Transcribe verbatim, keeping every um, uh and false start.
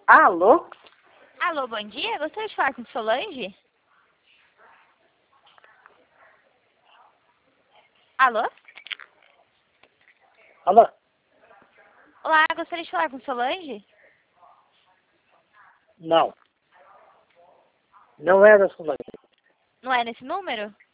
Alô? Alô, bom dia. Gostaria de falar com Solange? Alô? Alô? Olá, gostaria de falar com Solange? Não. Não é da Solange. Não é nesse número?